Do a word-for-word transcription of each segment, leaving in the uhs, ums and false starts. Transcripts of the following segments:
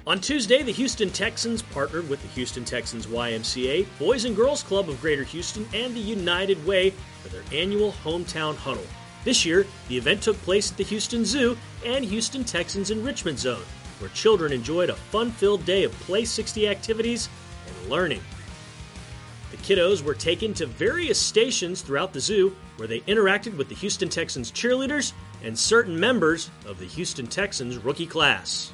On Tuesday, the Houston Texans partnered with the Houston Texans Y M C A, Boys and Girls Club of Greater Houston, and the United Way for their annual Hometown Huddle. This year, the event took place at the Houston Zoo and Houston Texans Enrichment Zone, where children enjoyed a fun-filled day of Play sixty activities and learning. The kiddos were taken to various stations throughout the zoo, where they interacted with the Houston Texans cheerleaders and certain members of the Houston Texans rookie class.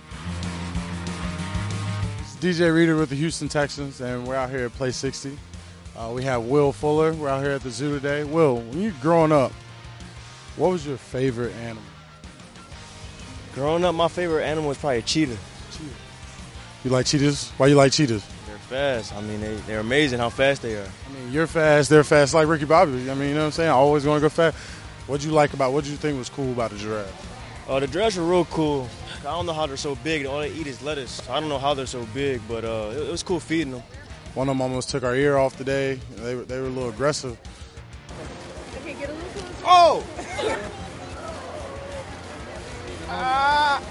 D J Reader with the Houston Texans, and we're out here at Play sixty. Uh, we have Will Fuller. We're out here at the zoo today. Will, when you were growing up, what was your favorite animal? Growing up, my favorite animal was probably a cheetah. Cheetah. You like cheetahs? Why you like cheetahs? They're fast. I mean, they, they're amazing how fast they are. I mean, you're fast, they're fast, like Ricky Bobby. I mean, you know what I'm saying? I always going to go fast. What'd you like about, what did you think was cool about the giraffe? Uh, the giraffes are real cool. I don't know how they're so big. All they eat is lettuce. I don't know how they're so big, but uh, it, it was cool feeding them. One of them almost took our ear off today. They were, they were a little aggressive. Okay, get a little closer. Oh! Ah!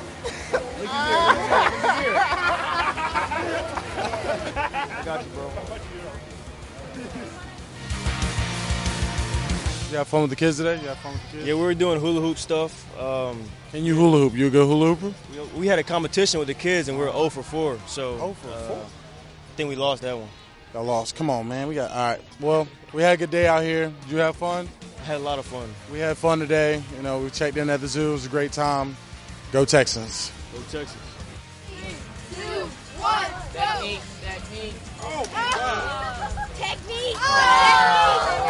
I got you, bro. You have fun with the kids today? You have fun with the kids? Yeah, we were doing hula hoop stuff. Um, Can you hula hoop? You a good hula hooper? we, we had a competition with the kids, and we were zero for four. So oh for four? Uh, I think we lost that one. Y'all lost. Come on, man. We got, all right. Well, we had a good day out here. Did you have fun? I had a lot of fun. We had fun today. You know, we checked in at the zoo. It was a great time. Go Texans. Go Texas. Three, two, one, go! Technique, technique. Oh, my God. Technique! Oh.